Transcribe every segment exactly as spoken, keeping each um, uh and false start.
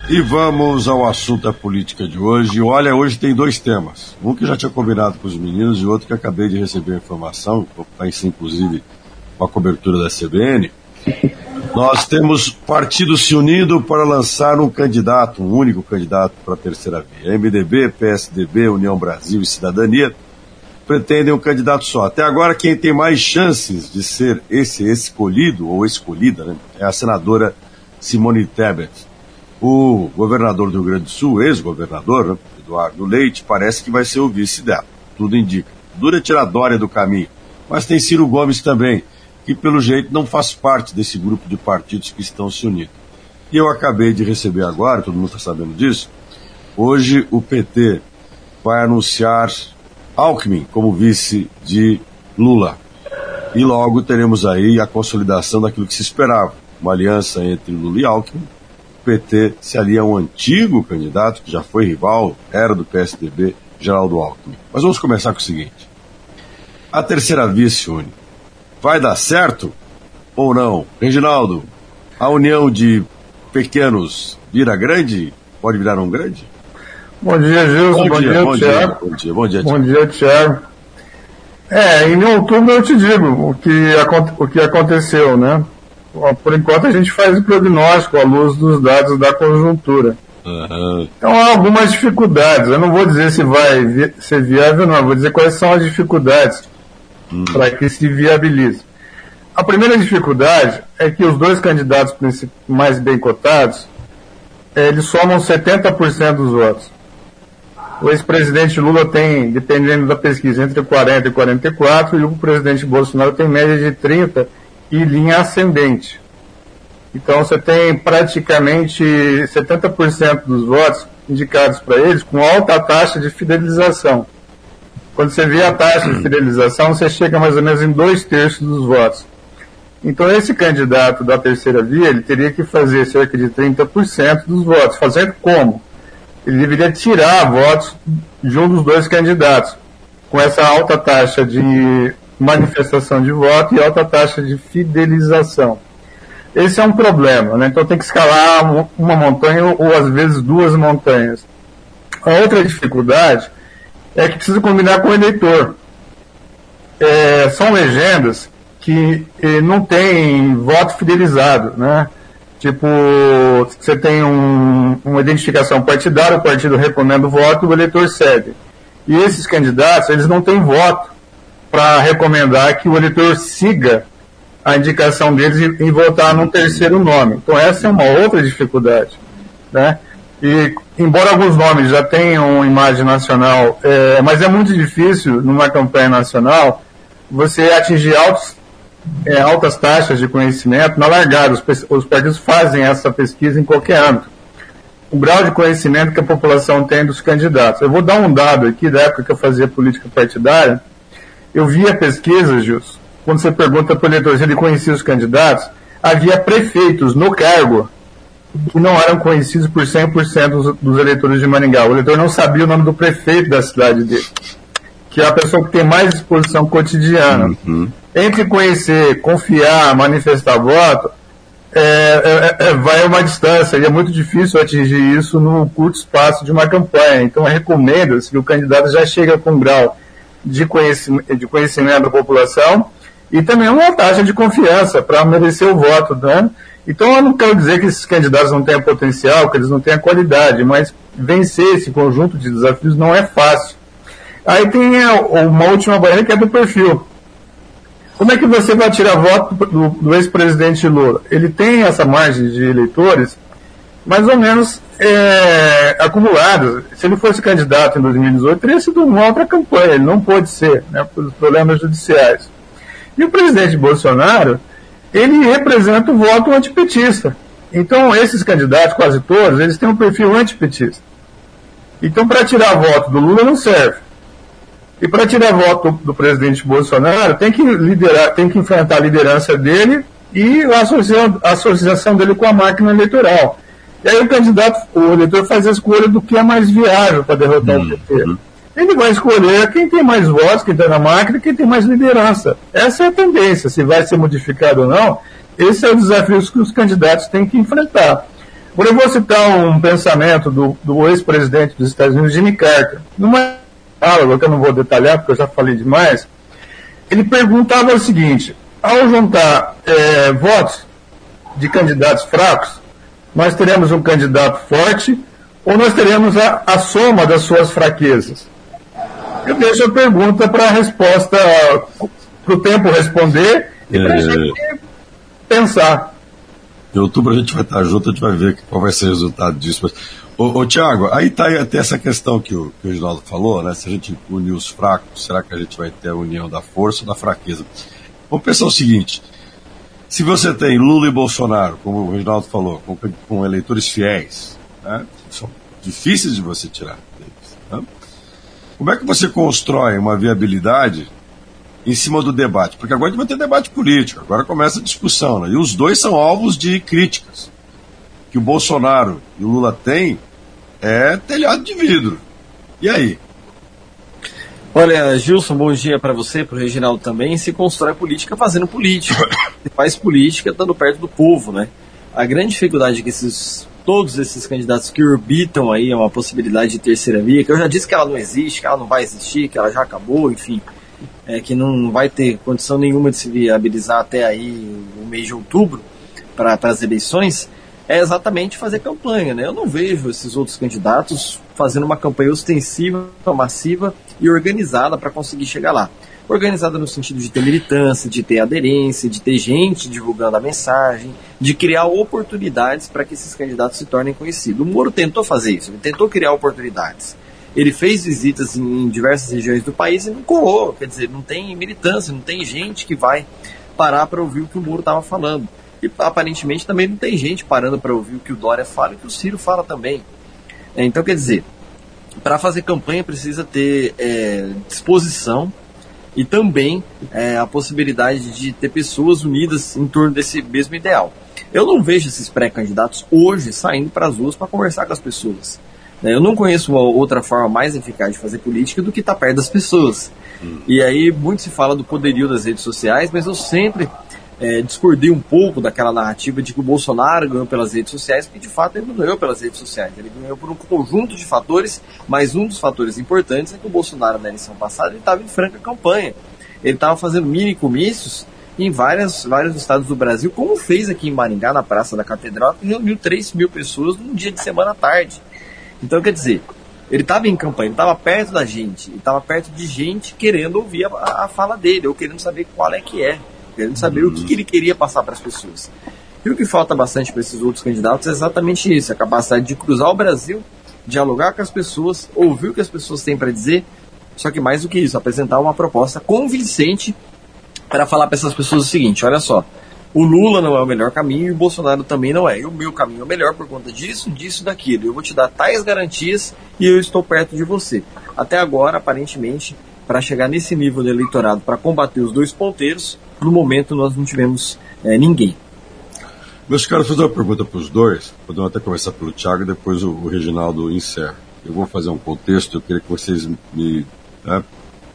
E vamos ao assunto da política de hoje. Olha, hoje tem dois temas. Um que já tinha combinado com os meninos e outro que acabei de receber a informação, está isso inclusive com a cobertura da C B N. Nós temos partido se unindo para lançar um candidato, um único candidato para a terceira via. M D B, P S D B, União Brasil e Cidadania pretendem um candidato só. Até agora, quem tem mais chances de ser esse escolhido, ou escolhida, né, é a senadora Simone Tebet. O governador do Rio Grande do Sul, ex-governador, né, Eduardo Leite, parece que vai ser o vice dela. Tudo indica. Dura tirar a Dória do caminho. Mas tem Ciro Gomes também, que pelo jeito não faz parte desse grupo de partidos que estão se unindo. E eu acabei de receber agora, todo mundo está sabendo disso, hoje o P T vai anunciar Alckmin como vice de Lula. E logo teremos aí a consolidação daquilo que se esperava, uma aliança entre Lula e Alckmin. O P T se alia a um antigo candidato, que já foi rival, era do P S D B, Geraldo Alckmin. Mas vamos começar com o seguinte. A terceira via se une. Vai dar certo ou não? Reginaldo, a união de pequenos vira grande? Pode virar um grande? Bom dia, Gilson. Bom, bom, dia, dia, bom, Thiago. Dia, bom dia, bom dia, Bom dia, Thiago. É, em outubro eu te digo o que, o que aconteceu, né? Por enquanto a gente faz o prognóstico à luz dos dados da conjuntura. Uhum. Então há algumas dificuldades. Eu não vou dizer se vai vi- ser viável, não. Eu vou dizer quais são as dificuldades uhum. para que se viabilize. A primeira dificuldade é que os dois candidatos mais bem cotados, eles somam setenta por cento dos votos. O ex-presidente Lula tem, dependendo da pesquisa, entre quarenta e quarenta e quatro, e o presidente Bolsonaro tem média de trinta e linha ascendente. Então você tem praticamente setenta por cento dos votos indicados para eles com alta taxa de fidelização. Quando você vê a taxa de fidelização, você chega mais ou menos em dois terços dos votos. Então esse candidato da terceira via, ele teria que fazer cerca de trinta por cento dos votos. Fazer como? Ele deveria tirar votos de um dos dois candidatos, com essa alta taxa de manifestação de voto e alta taxa de fidelização. Esse é um problema, né? Então tem que escalar uma montanha ou, ou às vezes duas montanhas. A outra dificuldade é que precisa combinar com o eleitor. É, são legendas que eh, não tem voto fidelizado, né? Tipo, você tem um, uma identificação partidária, o partido recomenda o voto, o eleitor segue. E esses candidatos, eles não têm voto para recomendar que o eleitor siga a indicação deles e, e votar num terceiro nome. Então essa é uma outra dificuldade, né? E embora alguns nomes já tenham imagem nacional, é, mas é muito difícil numa campanha nacional você atingir altos, é, altas taxas de conhecimento na largada. Os, os partidos fazem essa pesquisa em qualquer âmbito. O grau de conhecimento que a população tem dos candidatos. Eu vou dar um dado aqui da época que eu fazia política partidária. Eu via pesquisa, Gilson, quando você pergunta para o eleitor se ele conhecia os candidatos, havia prefeitos no cargo que não eram conhecidos por cem por cento dos, dos eleitores de Maringá. O eleitor não sabia o nome do prefeito da cidade dele, que é a pessoa que tem mais exposição cotidiana. Uhum. Entre conhecer, confiar, manifestar voto, é, é, é, vai uma distância, e é muito difícil atingir isso no curto espaço de uma campanha. Então recomenda-se que o candidato já chega com um grau de conhecimento, de conhecimento da população e também uma taxa de confiança para merecer o voto, né? Então eu não quero dizer que esses candidatos não tenham potencial, que eles não tenham qualidade, mas vencer esse conjunto de desafios não é fácil. Aí tem uma última barreira que é do perfil. Como é que você vai tirar voto do, do ex-presidente Lula? Ele tem essa margem de eleitores mais ou menos é, acumulados. Se ele fosse candidato em dois mil e dezoito, teria sido uma outra campanha. Ele não pôde ser, né, por problemas judiciais. E o presidente Bolsonaro, ele representa o voto antipetista. Então, esses candidatos, quase todos, eles têm um perfil antipetista. Então, para tirar voto do Lula não serve. E para tirar voto do, do presidente Bolsonaro, tem que liderar, tem que enfrentar a liderança dele e a associação, a associação dele com a máquina eleitoral. E aí o candidato, o eleitor faz a escolha do que é mais viável para derrotar uhum. o P T. Ele vai escolher quem tem mais votos, quem está na máquina, quem tem mais liderança. Essa é a tendência. Se vai ser modificado ou não, esse é o desafio que os candidatos têm que enfrentar. Por eu vou citar um pensamento do, do ex-presidente dos Estados Unidos, Jimmy Carter, numa aula que eu não vou detalhar porque eu já falei demais. Ele perguntava o seguinte: ao juntar é, votos de candidatos fracos, nós teremos um candidato forte ou nós teremos a, a soma das suas fraquezas? Eu deixo a pergunta para a resposta, para o tempo responder e para a é... gente pensar. Em outubro a gente vai estar junto, a gente vai ver qual vai ser o resultado disso. Mas, ô, ô Tiago, aí está até essa questão que o, que o Reginaldo falou, né? Se a gente unir os fracos, será que a gente vai ter a união da força ou da fraqueza? Vamos pensar o seguinte: se você tem Lula e Bolsonaro, como o Reginaldo falou, com, com eleitores fiéis, né? São difíceis de você tirar deles, né? Como é que você constrói uma viabilidade em cima do debate? Porque agora a gente vai ter debate político, agora começa a discussão, né? E os dois são alvos de críticas. O que o Bolsonaro e o Lula têm é telhado de vidro. E aí? Olha, Gilson, bom dia para você, para o Reginaldo também. Se constrói política fazendo política. Se faz política estando perto do povo, né? A grande dificuldade é que esses, todos esses candidatos que orbitam aí é uma possibilidade de terceira via, que eu já disse que ela não existe, que ela não vai existir, que ela já acabou, enfim, é, que não vai ter condição nenhuma de se viabilizar até aí o mês de outubro para as eleições, é exatamente fazer campanha, né? Eu não vejo esses outros candidatos fazendo uma campanha ostensiva, massiva e organizada para conseguir chegar lá. Organizada no sentido de ter militância, de ter aderência, de ter gente divulgando a mensagem, de criar oportunidades para que esses candidatos se tornem conhecidos. O Moro tentou fazer isso, ele tentou criar oportunidades. Ele fez visitas em diversas regiões do país e não colou, quer dizer, não tem militância, não tem gente que vai parar para ouvir o que o Moro estava falando. E aparentemente também não tem gente parando para ouvir o que o Dória fala e o que o Ciro fala também. É, então, quer dizer, para fazer campanha precisa ter é, disposição e também é, a possibilidade de ter pessoas unidas em torno desse mesmo ideal. Eu não vejo esses pré-candidatos hoje saindo para as ruas para conversar com as pessoas. Eu não conheço uma outra forma mais eficaz de fazer política do que estar perto das pessoas. Hum. E aí muito se fala do poderio das redes sociais, mas eu sempre é, discordei um pouco daquela narrativa de que o Bolsonaro ganhou pelas redes sociais, porque de fato ele não ganhou pelas redes sociais. Ele ganhou por um conjunto de fatores, mas um dos fatores importantes é que o Bolsonaro na eleição passada estava em franca campanha. Ele estava fazendo mini comícios em várias, vários estados do Brasil, como fez aqui em Maringá, na Praça da Catedral, que reuniu três mil pessoas num dia de semana à tarde. Então, quer dizer, ele estava em campanha, ele estava perto da gente, ele estava perto de gente querendo ouvir a, a fala dele, ou querendo saber qual é que é, querendo saber uhum. o que, que ele queria passar para as pessoas. E o que falta bastante para esses outros candidatos é exatamente isso, a capacidade de cruzar o Brasil, dialogar com as pessoas, ouvir o que as pessoas têm para dizer, só que mais do que isso, apresentar uma proposta convincente para falar para essas pessoas o seguinte: olha só, o Lula não é o melhor caminho e o Bolsonaro também não é. E o meu caminho é o melhor por conta disso, disso, daquilo. Eu vou te dar tais garantias e eu estou perto de você. Até agora, aparentemente, para chegar nesse nível de eleitorado, para combater os dois ponteiros, no momento nós não tivemos é, ninguém. Meus caros, vou fazer uma pergunta para os dois. Podemos até começar pelo Thiago e depois o, o Reginaldo encerra. Eu vou fazer um contexto, eu queria que vocês me né,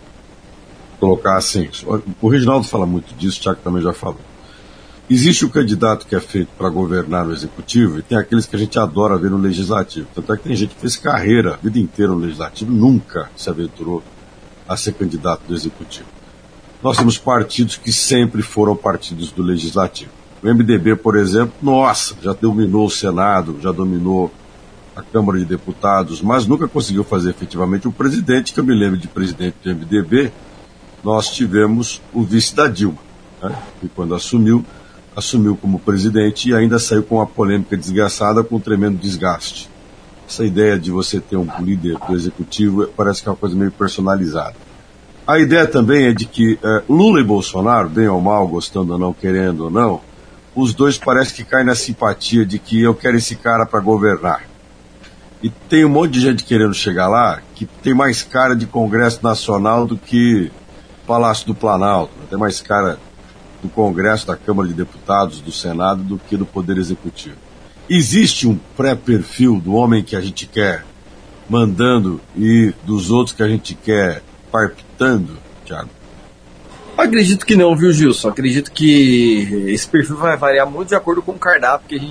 colocassem. O Reginaldo fala muito disso, o Thiago também já falou. Existe o candidato que é feito para governar no executivo e tem aqueles que a gente adora ver no legislativo. Tanto é que tem gente que fez carreira a vida inteira no legislativo, nunca se aventurou a ser candidato do executivo. Nós temos partidos que sempre foram partidos do legislativo. O M D B, por exemplo, nossa, já dominou o Senado, já dominou a Câmara de Deputados, mas nunca conseguiu fazer efetivamente o presidente, que eu me lembro de presidente do M D B, nós tivemos o vice da Dilma, né, que quando assumiu, assumiu como presidente e ainda saiu com uma polêmica desgraçada, com um tremendo desgaste. Essa ideia de você ter um líder do executivo parece que é uma coisa meio personalizada. A ideia também é de que eh, Lula e Bolsonaro, bem ou mal, gostando ou não, querendo ou não, os dois parecem que caem na simpatia de que eu quero esse cara para governar. E tem um monte de gente querendo chegar lá que tem mais cara de Congresso Nacional do que Palácio do Planalto, tem mais cara do Congresso, da Câmara de Deputados, do Senado, do que do Poder Executivo. Existe um pré-perfil do homem que a gente quer mandando e dos outros que a gente quer palpitando, Thiago? Acredito que não, viu, Gilson? Acredito que esse perfil vai variar muito de acordo com o cardápio que a gente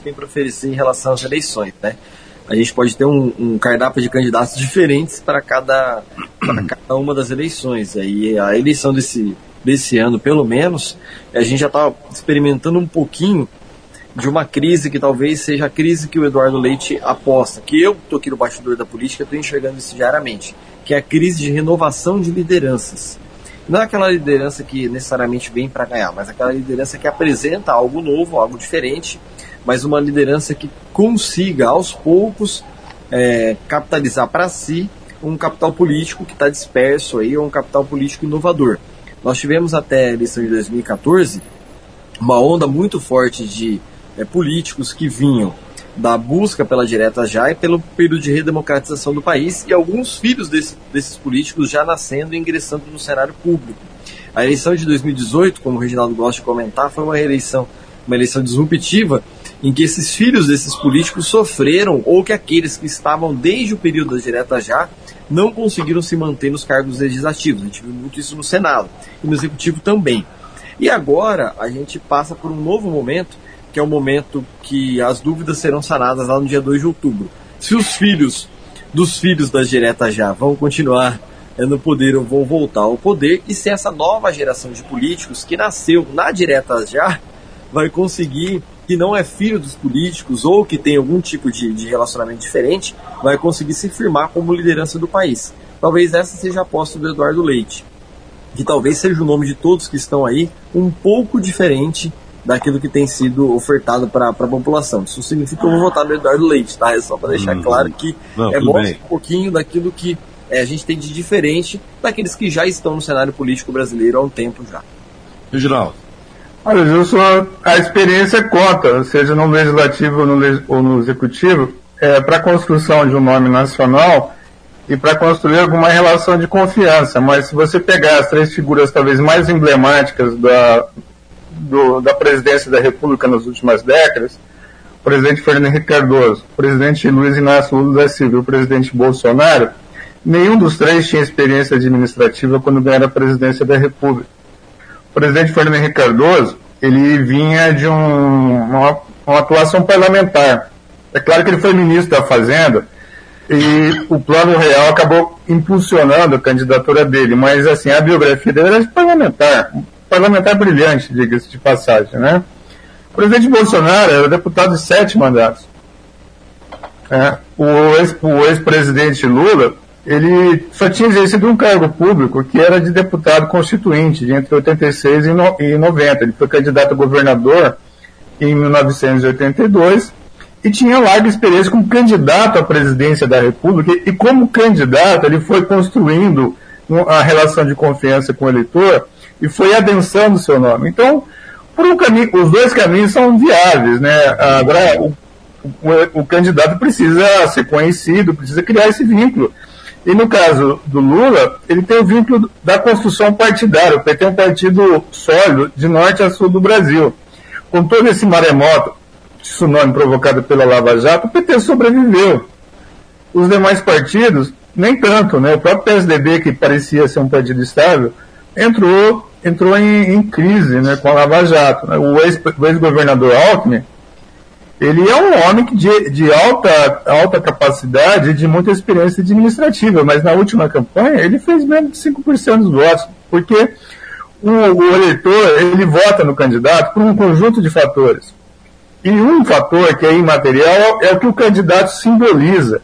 tem para oferecer em relação às eleições, né? A gente pode ter um, um cardápio de candidatos diferentes para cada, para cada uma das eleições. Aí a eleição desse, desse ano, pelo menos, a gente já está experimentando um pouquinho de uma crise que talvez seja a crise que o Eduardo Leite aposta, que eu estou aqui no bastidor da política, estou enxergando isso diariamente, que é a crise de renovação de lideranças. Não é aquela liderança que necessariamente vem para ganhar, mas aquela liderança que apresenta algo novo, algo diferente, mas uma liderança que consiga, aos poucos, é, capitalizar para si um capital político que está disperso aí, ou um capital político inovador. Nós tivemos até a eleição de dois mil e catorze uma onda muito forte de é, políticos que vinham da busca pela direta já e pelo período de redemocratização do país, e alguns filhos desse, desses políticos já nascendo e ingressando no cenário público. A eleição de dois mil e dezoito, como o Reginaldo gosta de comentar, foi uma eleição, uma eleição disruptiva, em que esses filhos desses políticos sofreram, ou que aqueles que estavam desde o período da direta já não conseguiram se manter nos cargos legislativos. A gente viu muito isso no Senado e no Executivo também. E agora a gente passa por um novo momento, que é o momento que as dúvidas serão sanadas lá no dia dois de outubro. Se os filhos dos filhos das diretas já vão continuar no poder ou vão voltar ao poder, e se essa nova geração de políticos que nasceu na direta já vai conseguir, que não é filho dos políticos ou que tem algum tipo de, de relacionamento diferente, vai conseguir se firmar como liderança do país. Talvez essa seja a aposta do Eduardo Leite, que talvez seja o nome de todos que estão aí um pouco diferente daquilo que tem sido ofertado para a população. Isso significa que eu vou votar no Eduardo Leite, tá? É só para deixar uhum. claro que não, é mostra um pouquinho daquilo que é, a gente tem de diferente daqueles que já estão no cenário político brasileiro há um tempo já. Reginaldo. Olha, Gilson, a experiência conta, seja no legislativo ou no, ou no executivo, é, para a construção de um nome nacional e para construir alguma relação de confiança. Mas se você pegar as três figuras talvez mais emblemáticas da, do, da presidência da República nas últimas décadas, o presidente Fernando Henrique Cardoso, o presidente Luiz Inácio Lula da Silva e o presidente Bolsonaro, nenhum dos três tinha experiência administrativa quando ganharam a presidência da República. O presidente Fernando Henrique Cardoso, ele vinha de um, uma, uma atuação parlamentar. É claro que ele foi ministro da Fazenda e o Plano Real acabou impulsionando a candidatura dele, mas assim, a biografia dele era de parlamentar, um parlamentar brilhante, diga-se de passagem, né? O presidente Bolsonaro era deputado de sete mandatos. É, o, ex, o ex-presidente Lula, ele só tinha exercido um cargo público que era de deputado constituinte, de entre oitenta e seis e noventa. Ele foi candidato a governador em mil novecentos e oitenta e dois e tinha larga experiência como candidato à presidência da República, e como candidato ele foi construindo a relação de confiança com o eleitor e foi adensando o seu nome. Então, por um caminho, os dois caminhos são viáveis, né? Agora, o, o, o candidato precisa ser conhecido, precisa criar esse vínculo. E no caso do Lula, ele tem o vínculo da construção partidária. O P T é um partido sólido de norte a sul do Brasil. Com todo esse maremoto, tsunami provocado pela Lava Jato, o P T sobreviveu. Os demais partidos, nem tanto, né? O próprio P S D B, que parecia ser um partido estável, entrou, entrou em, em crise, né, com a Lava Jato. O, ex, o ex-governador Alckmin, ele é um homem de, de alta, alta capacidade e de muita experiência administrativa, mas na última campanha ele fez menos de cinco por cento dos votos, porque o, o eleitor, ele vota no candidato por um conjunto de fatores. E um fator que é imaterial é o que o candidato simboliza,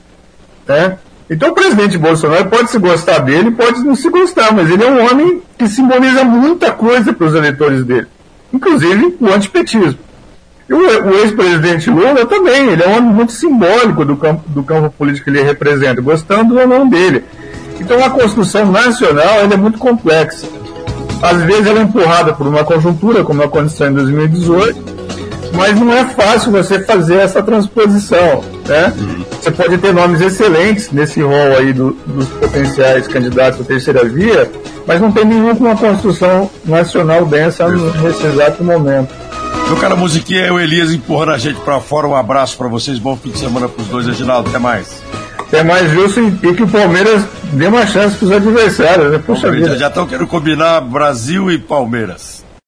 né? Então o presidente Bolsonaro pode se gostar dele, pode não se gostar, mas ele é um homem que simboliza muita coisa para os eleitores dele, inclusive o antipetismo. E o, o ex-presidente Lula também, ele é um homem muito simbólico do campo, do campo político que ele representa, gostando ou não dele. Então a construção nacional ela é muito complexa. Às vezes ela é empurrada por uma conjuntura, como aconteceu em dois mil e dezoito, mas não é fácil você fazer essa transposição, né? Você pode ter nomes excelentes nesse rol aí do, dos potenciais candidatos à terceira via, mas não tem nenhum com uma construção nacional densa nesse exato momento. Meu cara, musiquinha é o Elias empurrando a gente pra fora. Um abraço pra vocês, bom fim de semana pros dois, Reginaldo, até mais. Até mais, Wilson, e que o Palmeiras dê uma chance pros adversários, né? Poxa vida. Já estão querendo combinar Brasil e Palmeiras.